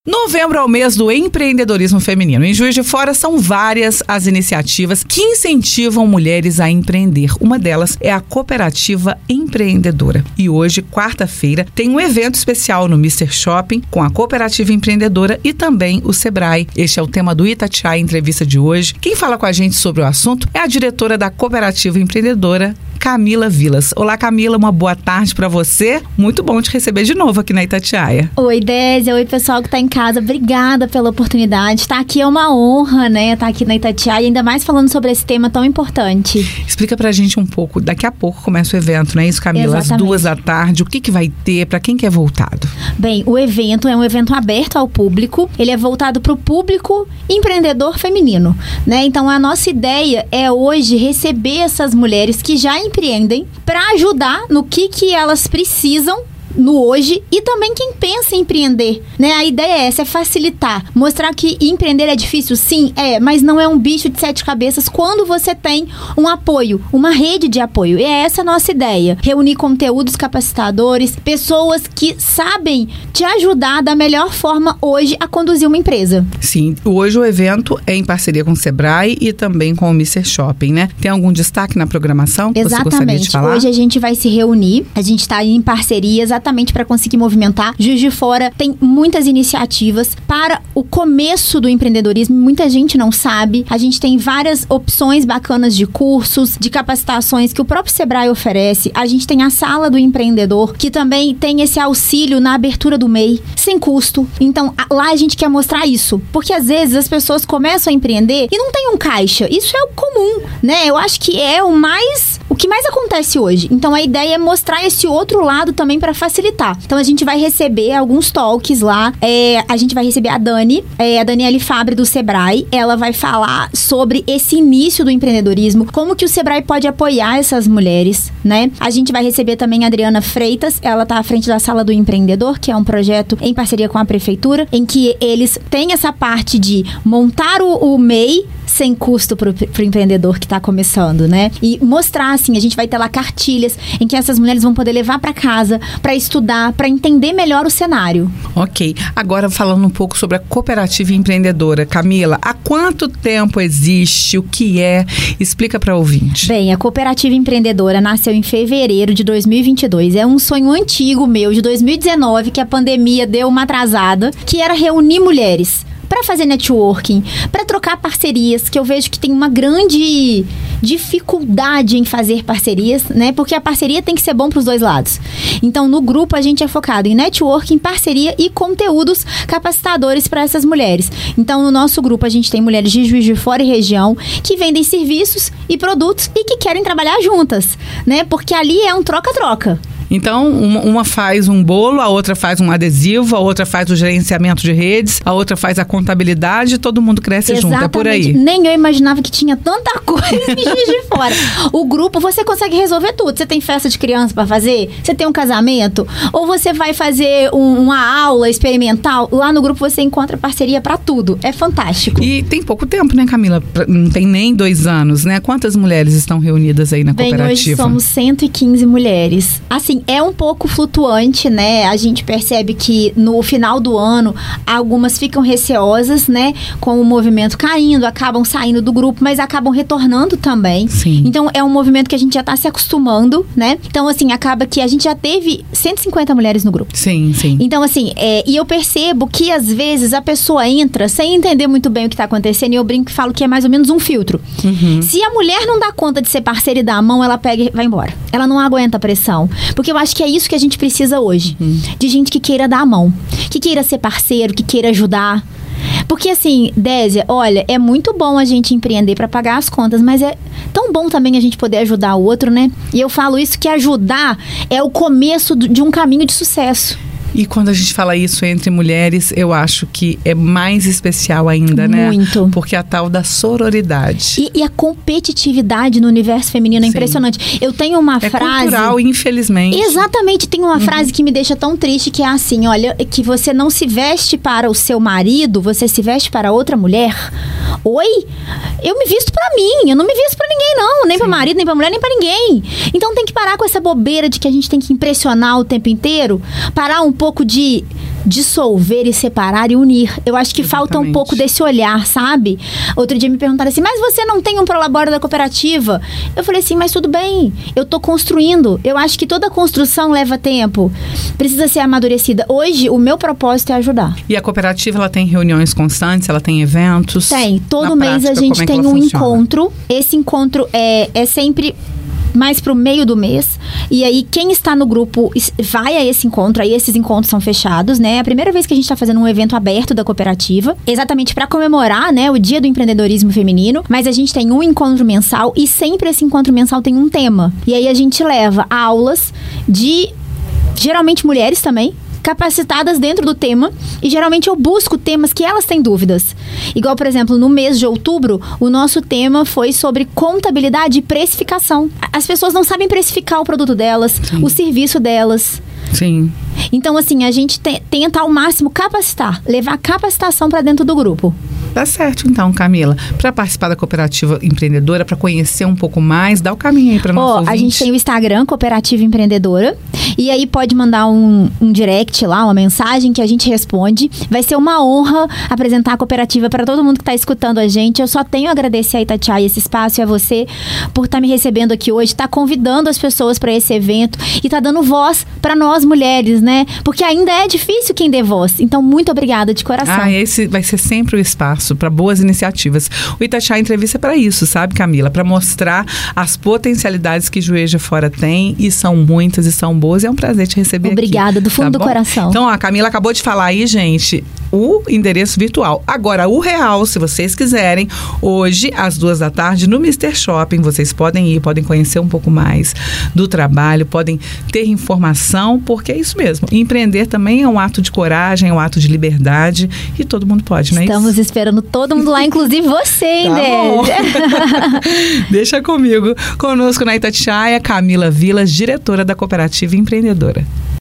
Novembro é o mês do empreendedorismo feminino. Em Juiz de Fora são várias as iniciativas que incentivam mulheres a empreender. Uma delas é a Cooperativa Empreendedora. E hoje, quarta-feira, tem um evento especial no Mr. Shopping com a Cooperativa Empreendedora e também o Sebrae. Este é o tema do Itatiaia Entrevista de hoje. Quem fala com a gente sobre o assunto é a diretora da Cooperativa Empreendedora, Camila Vilas. Olá, Camila, uma boa tarde para você. Muito bom te receber de novo aqui na Itatiaia. Oi, Désia. Oi, pessoal que está em casa. Obrigada pela oportunidade. Estar aqui é uma honra, né? Estar aqui na Itatiaia, ainda mais falando sobre esse tema tão importante. Explica pra gente um pouco. Daqui a pouco começa o evento, não é isso, Camila? Exatamente. Às 14h. O que vai ter? Para quem que é voltado? Bem, o evento é um evento aberto ao público. Ele é voltado para o público empreendedor feminino, né? Então, a nossa ideia é hoje receber essas mulheres que já empreendem para ajudar no que elas precisam no hoje e também quem pensa em empreender, né? A ideia é essa, é facilitar, mostrar que empreender é difícil, sim, mas não é um bicho de 7 cabeças quando você tem um apoio, uma rede de apoio. E é essa a nossa ideia, reunir conteúdos capacitadores, pessoas que sabem te ajudar da melhor forma hoje a conduzir uma empresa. Sim, hoje o evento é em parceria com o Sebrae e também com o Mr. Shopping, né? Tem algum destaque na programação que você gostaria de falar? Hoje a gente vai se reunir, a gente está em parceria exatamente para conseguir movimentar. Juiz de Fora tem muitas iniciativas para o começo do empreendedorismo, muita gente não sabe. A gente tem várias opções bacanas de cursos, de capacitações que o próprio Sebrae oferece. A gente tem a Sala do Empreendedor, que também tem esse auxílio na abertura do MEI, sem custo. Então, lá a gente quer mostrar isso, porque às vezes as pessoas começam a empreender e não tem um caixa. Isso é o comum, né? Eu acho que é o que mais acontece hoje. Então, a ideia é mostrar esse outro lado também para facilitar. Então, a gente vai receber alguns talks lá. A gente vai receber a Daniele Fabre do Sebrae. Ela vai falar sobre esse início do empreendedorismo, como que o Sebrae pode apoiar essas mulheres, né? A gente vai receber também a Adriana Freitas. Ela tá à frente da Sala do Empreendedor, que é um projeto em parceria com a Prefeitura, em que eles têm essa parte de montar o MEI sem custo pro empreendedor que tá começando, né? E mostrar, assim, a gente vai ter lá cartilhas em que essas mulheres vão poder levar para casa, para estudar, para entender melhor o cenário. Ok. Agora, falando um pouco sobre a Cooperativa Empreendedora. Camila, há quanto tempo existe? O que é? Explica para ouvinte. Bem, a Cooperativa Empreendedora nasceu em fevereiro de 2022. É um sonho antigo meu, de 2019, que a pandemia deu uma atrasada, que era reunir mulheres para fazer networking, para trocar parcerias, que eu vejo que tem uma grande dificuldade em fazer parcerias, né? Porque a parceria tem que ser bom para os dois lados. Então, no grupo, a gente é focado em networking, parceria e conteúdos capacitadores para essas mulheres. Então, no nosso grupo, a gente tem mulheres de Juiz de Fora e região que vendem serviços e produtos e que querem trabalhar juntas, né? Porque ali é um troca-troca. Então, uma faz um bolo, a outra faz um adesivo, a outra faz o gerenciamento de redes, a outra faz a contabilidade e todo mundo cresce junto. É por aí. Nem eu imaginava que tinha tanta coisa em Juiz de Fora. O grupo, você consegue resolver tudo. Você tem festa de criança para fazer? Você tem um casamento? Ou você vai fazer uma aula experimental? Lá no grupo você encontra parceria para tudo. É fantástico. E tem pouco tempo, né, Camila? Não tem nem 2 anos, né? Quantas mulheres estão reunidas aí na cooperativa? Hoje somos 115 mulheres. Assim, é um pouco flutuante, né? A gente percebe que no final do ano, algumas ficam receosas, né? Com o movimento caindo, acabam saindo do grupo, mas acabam retornando também. Sim. Então, é um movimento que a gente já está se acostumando, né? Então, assim, acaba que a gente já teve 150 mulheres no grupo. Sim, sim. Então, assim, e eu percebo que, às vezes, a pessoa entra sem entender muito bem o que está acontecendo, e eu brinco e falo que é mais ou menos um filtro. Uhum. Se a mulher não dá conta de ser parceira e dar a mão, ela pega e vai embora. Ela não aguenta a pressão. Porque eu acho que é isso que a gente precisa hoje. De gente que queira dar a mão. Que queira ser parceiro, que queira ajudar. Porque assim, Désia, olha, é muito bom a gente empreender para pagar as contas, mas é tão bom também a gente poder ajudar o outro, né? E eu falo isso, que ajudar é o começo de um caminho de sucesso. E quando a gente fala isso entre mulheres, eu acho que é mais especial ainda, né? Muito. Porque a tal da sororidade. E a competitividade no universo feminino é impressionante. Eu tenho uma frase... cultural, infelizmente. Exatamente. Tem uma frase que me deixa tão triste, que é assim, olha, que você não se veste para o seu marido, você se veste para outra mulher. Oi? Eu me visto pra mim, eu não me visto pra ninguém não. Nem pra marido, nem pra mulher, nem pra ninguém. Então tem que parar com essa bobeira de que a gente tem que impressionar o tempo inteiro. Parar um pouco de dissolver e separar e unir. Eu acho que falta um pouco desse olhar, sabe? Outro dia me perguntaram assim, mas você não tem um prolabore da cooperativa? Eu falei assim, mas tudo bem, eu tô construindo. Eu acho que toda construção leva tempo. Precisa ser amadurecida. Hoje, o meu propósito é ajudar. E a cooperativa, ela tem reuniões constantes? Ela tem eventos? Tem. Todo mês a gente tem um encontro. Esse encontro é sempre mais pro meio do mês. E aí, quem está no grupo vai a esse encontro. Aí, esses encontros são fechados, né? É a primeira vez que a gente está fazendo um evento aberto da cooperativa. Exatamente para comemorar, né? O Dia do Empreendedorismo Feminino. Mas a gente tem um encontro mensal e sempre esse encontro mensal tem um tema. E aí, a gente leva aulas de, geralmente, mulheres também, capacitadas dentro do tema, e geralmente eu busco temas que elas têm dúvidas. Igual, por exemplo, no mês de outubro, o nosso tema foi sobre contabilidade e precificação. As pessoas não sabem precificar o produto delas, o serviço delas. Sim. Então, assim, a gente tenta ao máximo capacitar, levar capacitação para dentro do grupo. Tá certo, então, Camila. Para participar da Cooperativa Empreendedora, para conhecer um pouco mais, dá o caminho aí para nosso ouvinte. A gente tem o Instagram, Cooperativa Empreendedora, e aí pode mandar um direct lá, uma mensagem que a gente responde. Vai ser uma honra apresentar a cooperativa para todo mundo que está escutando a gente. Eu só tenho a agradecer a Itatiaia esse espaço e a você por estar me recebendo aqui hoje, estar convidando as pessoas para esse evento e estar dando voz para nós mulheres, né? Porque ainda é difícil quem dê voz. Então, muito obrigada de coração. Esse vai ser sempre o espaço para boas iniciativas. O Itatiaia Entrevista é para isso, sabe, Camila? Para mostrar as potencialidades que Juiz de Fora tem, e são muitas e são boas. É um prazer te receber aqui. Obrigada, do fundo do coração. Então, a Camila acabou de falar aí, gente, o endereço virtual. Agora, o real, se vocês quiserem, hoje, às 14h, no Mr. Shopping, vocês podem ir, podem conhecer um pouco mais do trabalho, podem ter informação, porque é isso mesmo. Empreender também é um ato de coragem, é um ato de liberdade, e todo mundo pode, não é isso? Estamos esperando todo mundo lá, inclusive você, hein, Deixa comigo. Conosco na Itatiaia, Camila Vilas, diretora da Cooperativa Empreendedora.